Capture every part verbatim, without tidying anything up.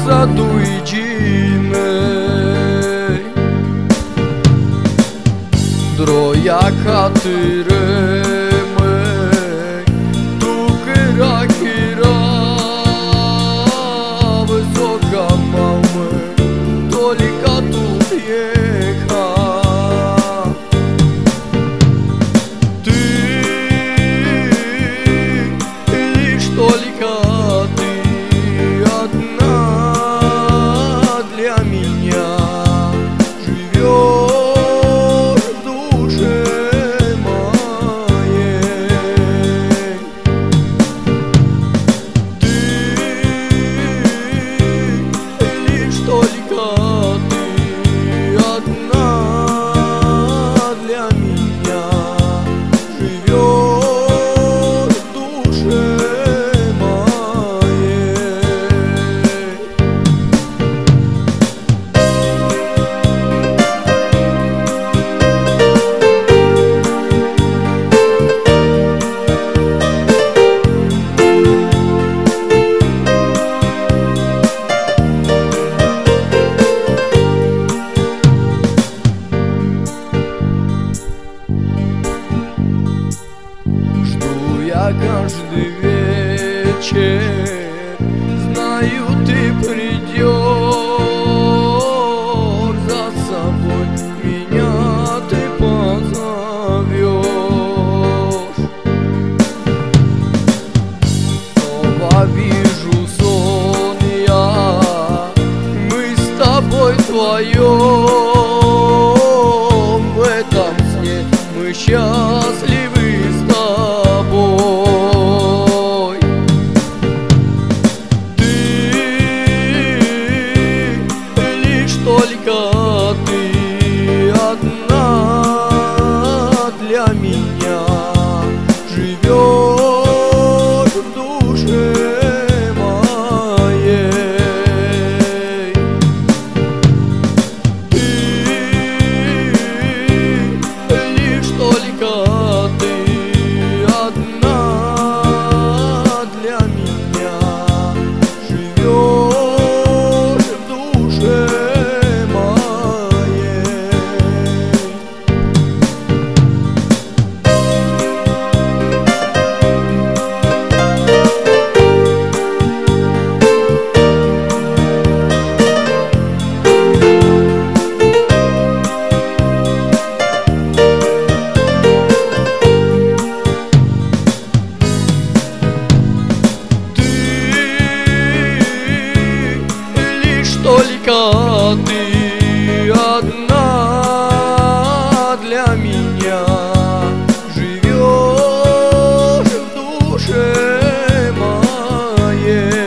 задуйчиной. Троя катырымы тукыра кира высоко мамы только тут ехал. Только ты одна для меня живешь в душе моей. Ты, лишь только ты одна для меня живешь в душе. Я каждый вечер знаю, ты придешь, за собой меня ты позовешь. Снова вижу сон я, мы с тобой вдвоем, в этом сне мы счастливы с тобой. Ты, лишь только ты одна для меня живешь в душе моей. Ты, лишь только ты одна для меня живешь в душе моей. Только ты одна для меня живешь в душе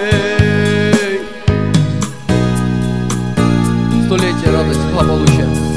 моей. Столетие радости, благополучия.